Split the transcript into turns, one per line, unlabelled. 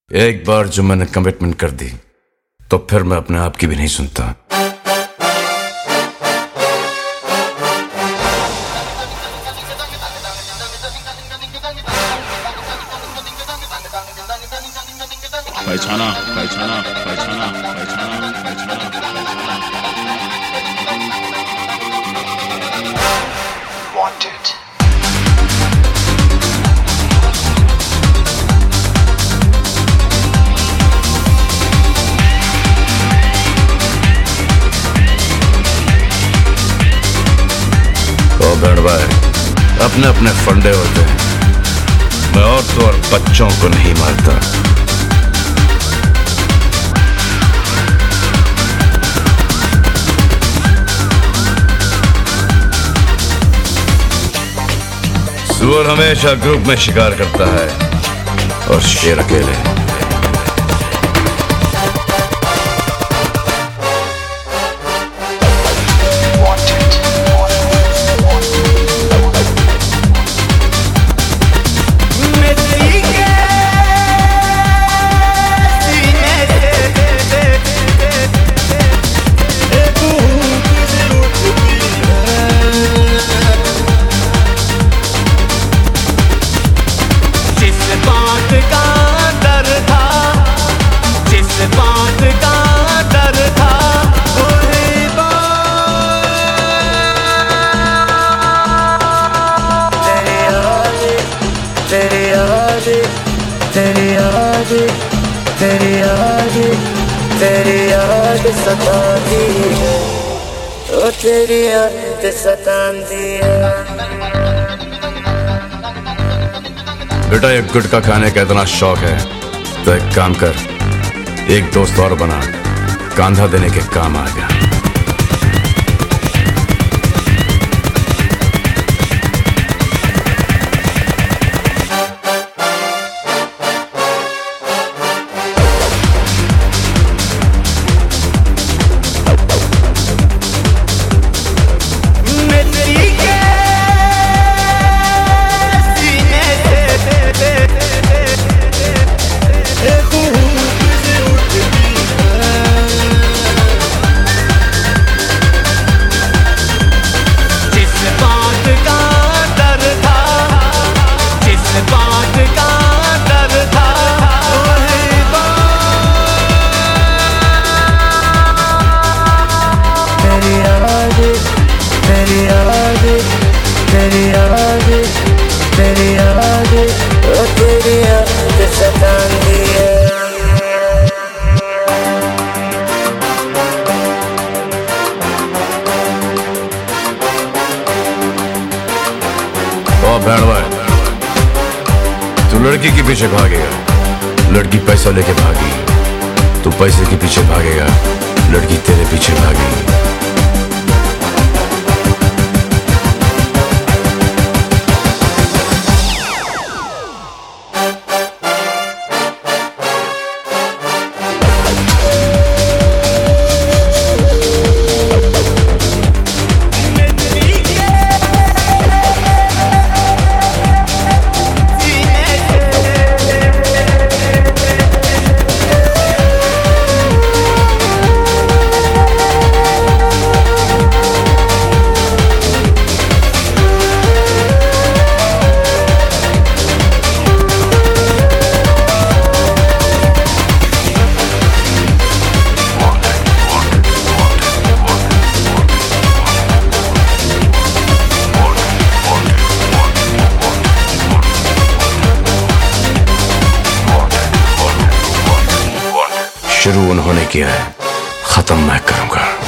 एक बार जो मैंने कमिटमेंट कर दी तो फिर मैं अपने आप की भी नहीं सुनता।
पहचाना पहचाना पहचाना पहचाना पहचाना
Wanted.
तो बहन भाई अपने अपने फंडे होते हैं। मैं औरतों और बच्चों को नहीं मारता। सुअर हमेशा ग्रुप में शिकार करता है और शेर अकेले।
तेरी याद सताती है, ओ तेरी याद सताती है।
बेटा एक गुटखा खाने का इतना शौक है तो एक काम कर, एक दोस्त और बना, कांधा देने के काम आ गया।
तेरी याद, ओ तेरी याद सताती है।
ओ बहन भाई तू लड़की के पीछे भागेगा, लड़की पैसा लेके भागी। तू पैसे के पीछे भागेगा, लड़की तेरे पीछे भागेगी। शुरू उन्होंने किया है, खत्म मैं करूंगा।